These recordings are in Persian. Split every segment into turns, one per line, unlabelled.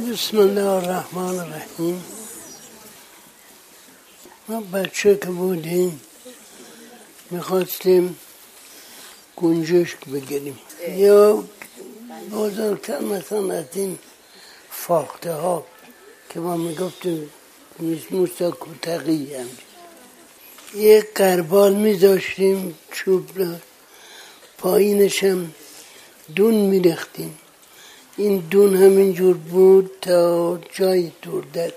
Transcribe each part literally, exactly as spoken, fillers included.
بسم الله الرحمن الرحیم. ما بچه که بودیم میخواستیم گنجشک بگیریم یا بزرگتر مثلا از این فاخته ها که ما میگفتیم موسا کتقی هم یک قربال میذاشتیم چوب را پایینش هم دون میرختیم. این دون همینجور بود تا جای دور دست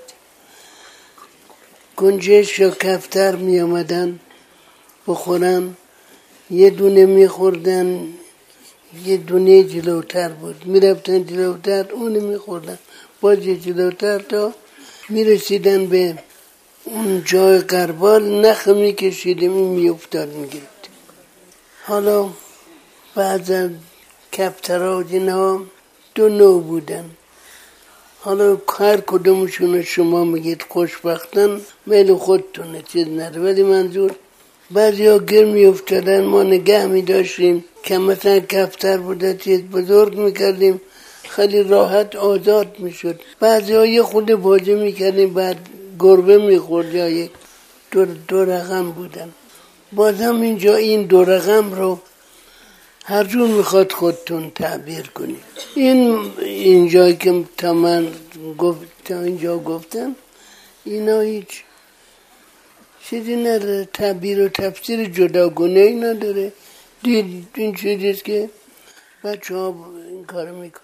گنجش یا کفتر می آمدن بخورن، یه دونه می خوردن، یه دونه جلوتر بود می رفتن جلوتر اونو می خوردن، باز یه جلوتر تا می رسیدن به اون جای قربال، نخ می کشیدیم این می افتاد می گرفت. حالا بعض از کفترها و جنها دو نوع بودن. حالا هر کدومشون شما میگید خوشبختن میل خودتونه، چیز نره، ولی منظور بعضی ها گر میافتادن ما نگه میداشتیم که مثلا کفتر بوده چیز بزرگ میکردیم خیلی راحت آزاد میشد. بعضی ها یه خود بازی میکردیم بعد گربه میخورد یا یک دو, دو رقم بودن. بازم اینجا این دو رقم رو هر جور میخواد خودتون تعبیر کنید. این اینجایی که تا من گفت تا اینجا گفتم اینا هیچ چیزی نداره، تعبیر و تفسیر جداگونه ای نداره. دید این چیزیست که بچه ها این کار میکنن.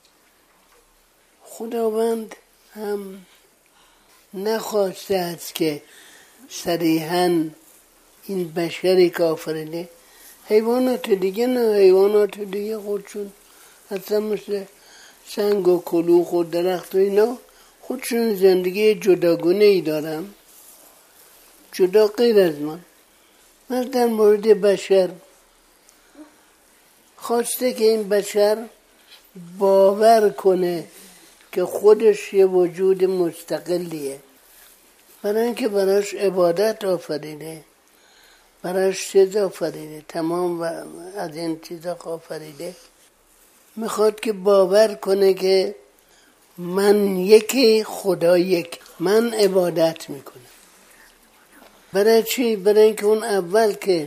خداوند هم نخواسته است که صریحاً این بشری که آفریده، حیوانات دیگه نه، حیوانات دیگه خودشون اصلا مثل سنگ و کلوخ و درخت و اینا خودشون زندگی جداگونه ای دارن، جدا غیر از من. من در مورد بشر خواسته که این بشر باور کنه که خودش یه وجود مستقلیه، برای اینکه براش عبادت آفریده، براش چیز آفریده، تمام و از این چیزا آفریده. میخواد که باور کنه که من یکی، خدا یک، من عبادت میکنم. برای چی؟ برای اینکه اون اول که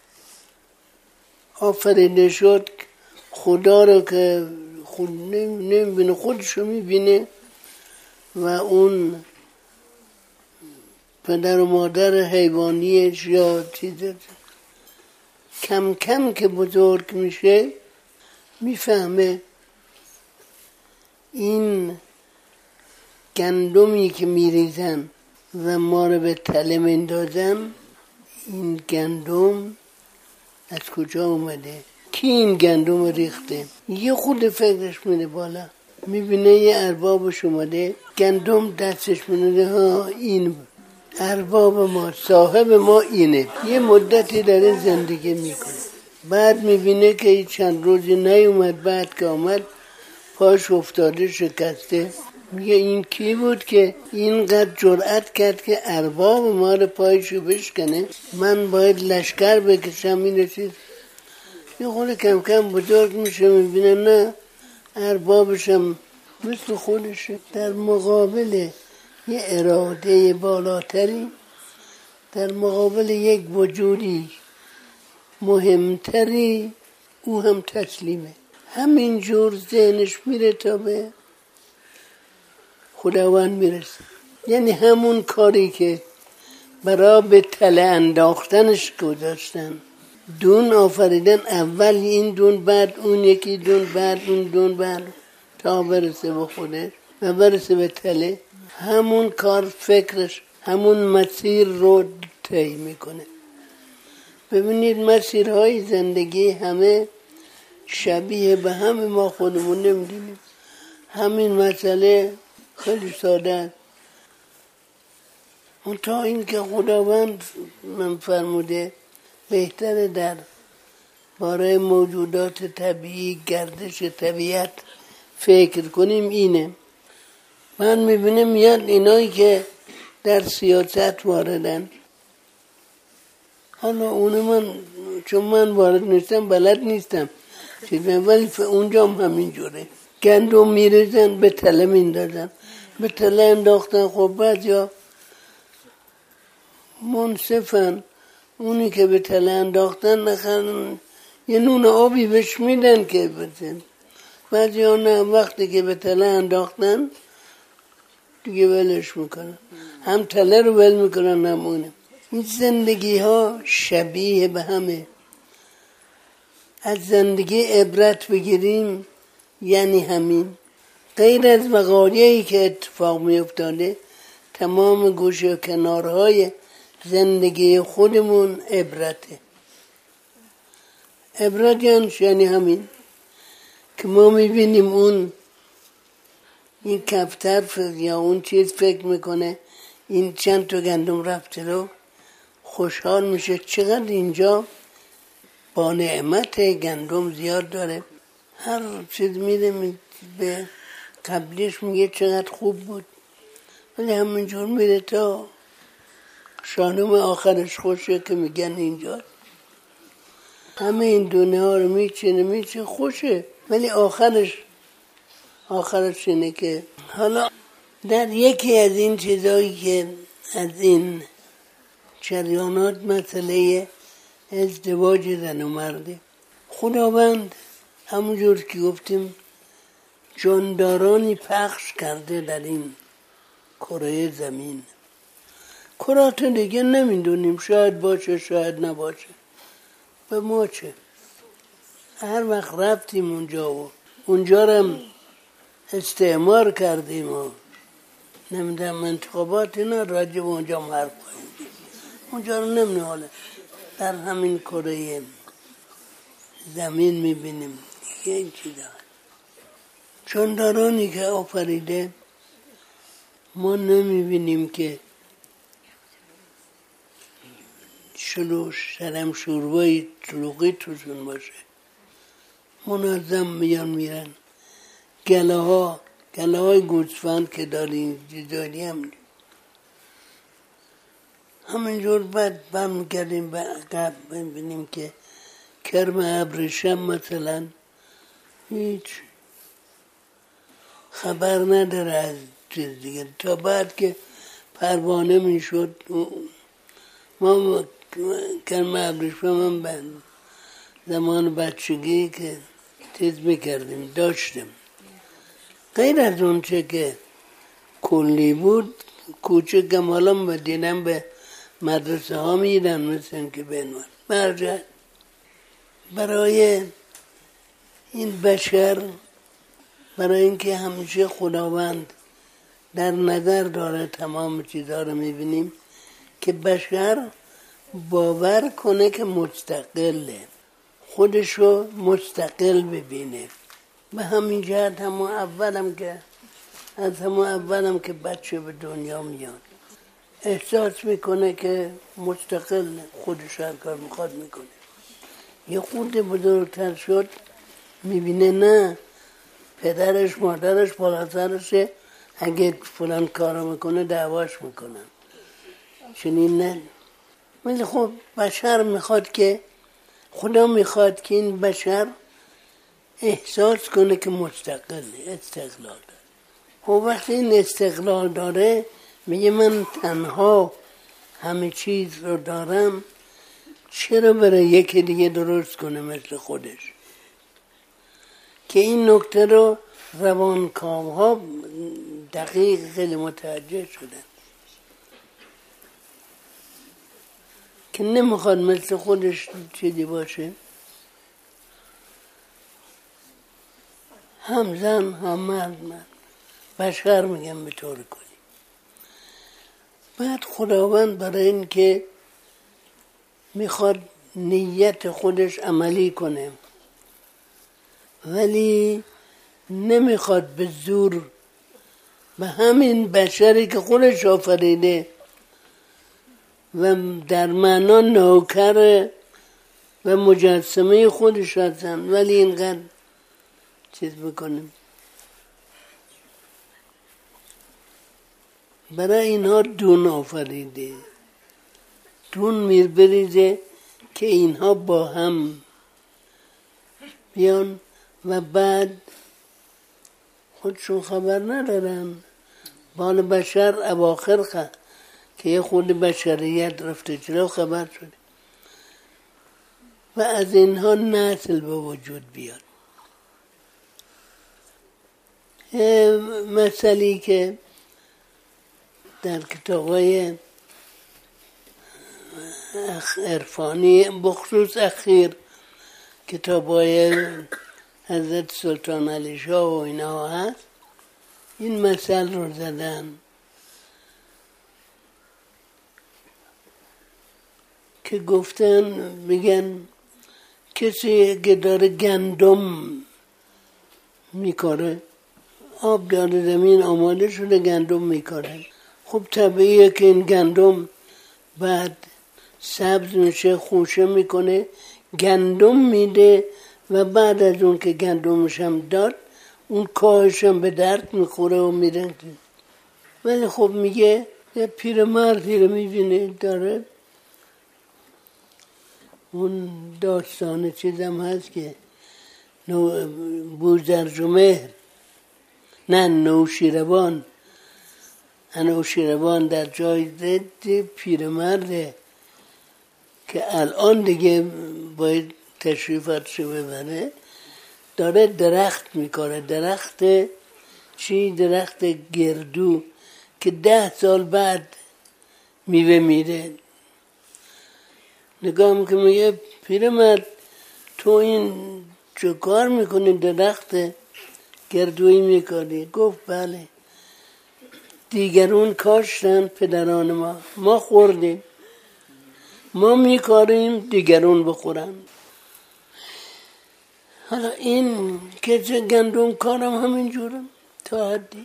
آفریده شد خدا رو که خود نمیبینه، خودشو میبینه و اون پدر و مادر حیوانیش یا چیزی کم کم که بزرگ میشه میفهمه این گندمی که میریزن و ما رو به تله میندازن، این گندم از کجا اومده، کی این گندم ریخته. یه خود فکرش میره بالا، میبینه یه اربابش اومده گندم دستش میده، ها این ارباب ما، صاحب ما اینه. یه مدتی داره زندگی میکنه، بعد میبینه که چند روزی نیومد، بعد که آمد پاش افتاده شکسته. میگه این کی بود که اینقدر جرأت کرد که ارباب ما رو پایشو بشکنه، من باید لشکر بکشم. این چیز یه خود کم کم بزرگ میشه، میبینه نه اربابشم مثل خودشه، در مقابل یه اراده بالاتری، در مقابل یک وجودی مهمتری، او هم تسلیمه. همین جور ذهنش میره تا به خداوند میرسه. یعنی همون کاری که برای به تله انداختنش گذاشتن، دون آفریدن، اول این دون بعد اون یکی دون بعد اون دون بعد تا برسه به خودش و برسه به تله، همون کار فکرش همون مسیر رو طی میکنه. ببینید مسیرهای زندگی همه شبیه به همه، ما خودمون نمیدونیم. همین مسئله خیلی ساده است. اون تا این که خداوند من فرموده بهتره در باره موجودات طبیعی، گردش طبیعت فکر کنیم. اینه من میبینم میاد اینایی که در سیاست واردن، حالا اون من چون من وارد نیستم بلد نیستم چیز، ولی اونجا هم همین جوره. گندم میریزن به تله میندازن، به تله انداختن. خب بعد یا منصفن اونی که به تله انداختن نخرن یه نون آبی بهش میدن که بزن. بعد یا نه وقتی که به تله انداختن دیگه ولش میکنن، هم تله رو ول میکنن هم اونه. این زندگی ها شبیه به همه. از زندگی عبرت بگیریم یعنی همین. غیر از وقایعی که اتفاق می افتاده تمام گوشه و کنارهای زندگی خودمون عبرته. عبرت یعنی همین که ما میبینیم اون این کفتر یا اون چیز فکر میکنه این چند تا گندم رفته رو خوشحال میشه، چقدر اینجا با نعمت گندم زیاد داره. هر چیز میره به قبلیش میگه چقدر خوب بود، ولی همینجور میره تا شانم آخرش خوشه که میگن اینجا همه این دنیا ها رو میچینه میچینه خوشه، ولی آخرش آخرش اینه که حالا در یکی از این چیزایی که از این جریانات مسئله ازدواج زن و مرده، خداوند همونجور که گفتیم جاندارانی پخش کرده در این کره زمین. کرات دیگه نمیدونیم، شاید باشه شاید نباشه، به ما چه؟ هر وقت رفتیم اونجا و اونجا رم استعمار کردیم و نمیدونم انتخابات اینا راجع به اونجا حرف کنیم، اونجا رو نمیدونم. حالا در همین کره زمین میبینیم دیگه این چیزا. جاندارانی که آفریده ما نمیبینیم که شلوش سرم شوربای طلوقی توشون باشه، منظم میان میرن. گله ها گله های گوسفند که داریم جداری هم همینجور. بعد برمیگردیم به عقب ببینیم که کرم ابریشم مثلا هیچ خبر نداره از چیز دیگه، تا بعد که پروانه میشد. ما کرم ابریشم هم به زمان بچگی که تیز میکردیم داشتیم. غیر از اون چه که کلی بود کوچکم حالا دیدم به مدرسه ها میدن مثل که بنوان مرجع. برای این بشر، برای اینکه همیشه خداوند در نظر داره تمام چیزها رو میبینیم که بشر باور کنه که مستقله، خودشو مستقل ببینه. به همین جهت همون اولم که از همون اولم که بچه به دنیا میاد احساس میکنه که مستقل خودش هر کار میخواد میکنه. یه خود بزرگتر شد میبینه نه پدرش مادرش بالا سرشه، اگه فلان کارو میکنه دعواش میکنن، چنین نه. ولی خب بشر میخواد که خدا میخواد که این بشر احساس کنه که مستقل استقلال داره. خب وقتی این استقلال داره میگه من تنها همه چیز رو دارم، چرا برای یکی دیگه درست کنه مثل خودش؟ که این نکته رو روانکاو ها دقیق خیلی متوجه شدن که نمیخواد مثل خودش چیزی باشه، هم زن هم مرد مرد بشر میگم به طور کلی. بعد خداوند برای این که میخواد نیت خودش عملی کنه ولی نمیخواد به زور به همین بشری که خودش آفریده و در معنا نوکر و مجسمه خودش هستن، ولی اینقدر چیز بکنیم برای اینها دون آفریده، دون میر بریزه که اینها با هم بیان و بعد خودشون خبر ندارن. مال بشر اواخر خواهد که یه خود بشریت رفته جلو خبر شده و از اینها نسل به وجود بیاد. مسئله که در کتاب‌های عرفانی بخصوص اخیر کتاب‌های حضرت سلطان علی شاه و اینا هست، این مثل رو زدن که گفتن میگن کسی که داره گندم میکاره، آب داره زمین آماده شده گندم میکاره، خب طبیعیه که این گندم بعد سبز میشه، خوشه میکنه، گندم میده و بعد از اون که گندمش هم داد اون کاهش هم به درد میخوره و میره. ولی خب میگه یه پیرمردی رو میبینه داره، اون داستان چیزم هست که بوزرجمهر نه نوشیروان نوشیروان در جای زد پیرمرده که الان دیگه باید تشریفاتشو ببره، داره درخت میکاره، درخت چی؟ درخت گردو که ده سال بعد میوه میره. نگاه میکنه میگه پیرمرد تو این چه کار میکنی؟ درخت گردویی میکاری؟ گفت بله، دیگرون کاشتن پدران ما، ما خوردیم، ما میکاریم دیگرون بخورن. حالا این که چه گندم کارم همین جورم تا حدی.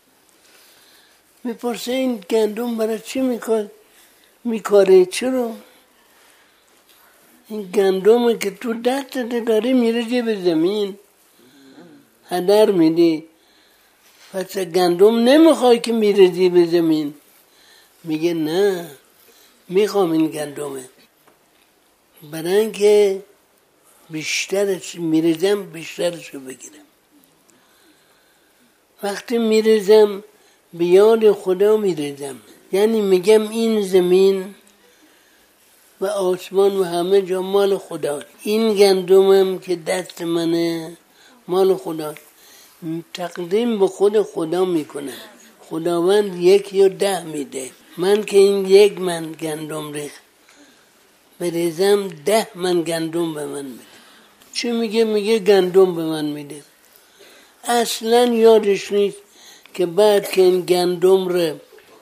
میپرسه این گندم برای چی میکار میکاره؟ چرا؟ این گندمی که تو دستت داری میره به زمین هدر میدی، پس گندم نمیخوای که میره به زمین؟ میگه نه، میخوام این گندمه، برای اینکه بیشترش میریزم بیشترش رو بگیرم. وقتی میریزم به یاد خدا میریزم، یعنی میگم این زمین و آسمان و همه جا مال خداست، این گندمم که دست منه مال خداست، تقدیم به خود خدا میکنم. خداوند یکی و ده میده، من که این یک من گندم ریخت بریزم ده من گندم به من میده. چی میگه؟ میگه گندم به من میده. اصلا یادش نیست که بعد که این گندم رو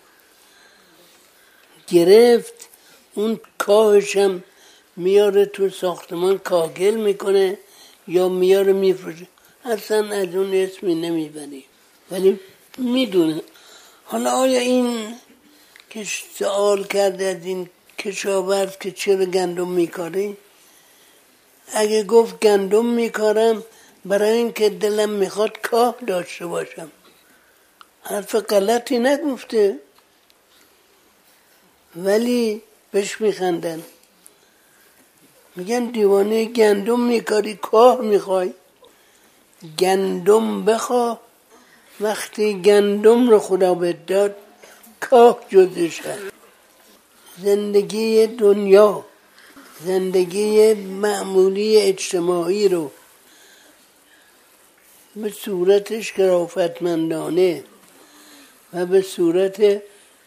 گرفت اون کاهشم میاره تو ساختمان کاگل میکنه یا میاره میفروشه، اصلا از اون اسمی نمیبری، ولی میدونه. حالا آیا این که سوال کرده از این کشاورز که چرا گندم میکاری، اگه گفت گندم میکارم برای اینکه دلم میخواد کاه داشته باشم، حرف غلطی نگفته، ولی بهش میخندن، میگن دیوانه، گندم میکاری کاه میخوای؟ گندم بخوا، وقتی گندم رو خدا بهت داد کاه جزش هست. زندگی دنیا، زندگی معمولی اجتماعی رو به صورت شرافتمندانه و به صورت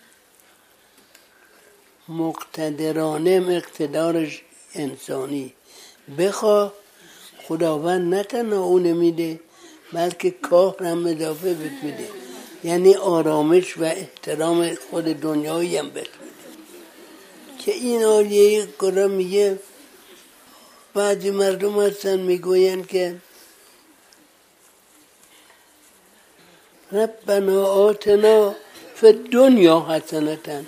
مقتدرانه اقتدارش انسانی بخواه، خداوند نه تنها اون میده بلکه کاه هم اضافه بهت میده، یعنی آرامش و احترام خود دنیایی هم بهت میده. که این آیه قرآن میگه بعضی مردم هستن میگوین که ربنا آتنا فی الدنیا حسنة،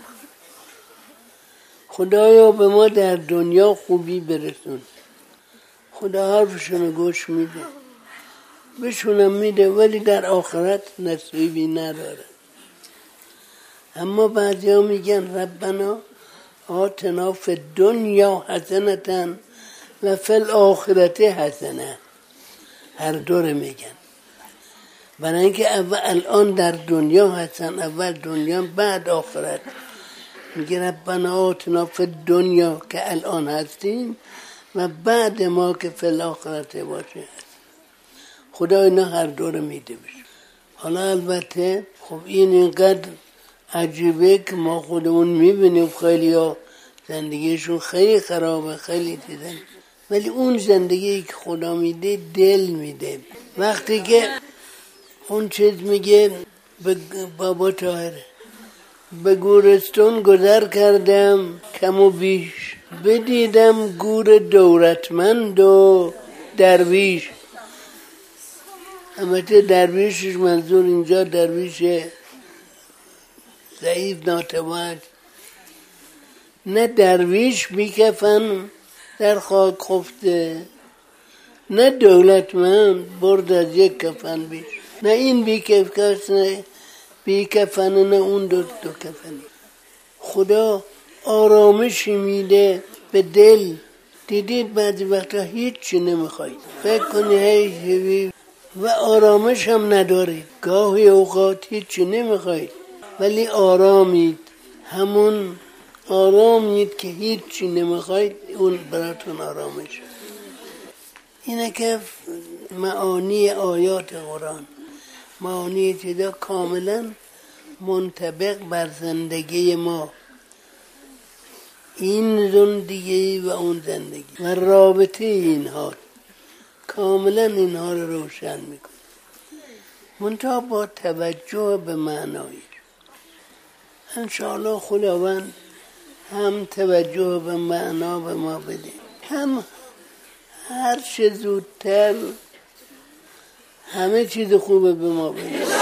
خدایا به ما در دنیا خوبی برسون. خدا حرفشون گوش میده، بهشونم میده، ولی در آخرت نصیبی نداره. اما بعضی ها میگن ربنا آتنا فی الدنیا حسنة و فی الاخرة حسنة، هر دور میگن. برای اینکه اول الان در دنیا هستن، اول دنیا بعد آخرت. میگه ربنا آتنا فی دنیا که الان هستیم و بعد ما که فی الاخرت باشه. خدا اینا هر دو رو میده بشه. حالا البته خب این اینقدر عجیبه که ما خودمون میبینیم خیلی ها زندگیشون خیلی خرابه، خیلی دیدن، ولی اون زندگی که خدا میده دل میده. وقتی که اون چیز میگه به بابا طاهره به گورستون گذر کردم کم و بیش، بدیدم گور دولتمند و درویش. البته درویشش منظور اینجا درویش ضعیف ناتوان، نه درویش بیکفن در خاک خفته، نه دولتمند برد از یک کفن بیش. نه این بیکفن نه بیکفن نه اون دو دو کفن. خدا آرامشی میده به دل. دیدید بعضی وقتا هیچی نمیخواید، فکر کنی هی و آرامش هم ندارید. گاهی اوقات هیچی نمیخواید ولی آرامید. همون آرامید که هیچی نمیخواید، اون براتون آرامش. اینه که معانی آیات قرآن، معانی چیزا کاملا منطبق بر زندگی ما، این زندگی و اون زندگی و رابطه اینها کاملا اینها رو روشن میکنه، منتها با توجه به معنایی. انشاءالله خداوند هم توجه به معنا به ما بده، هم هر چه زودتر همه چیز خوبه به ما بده.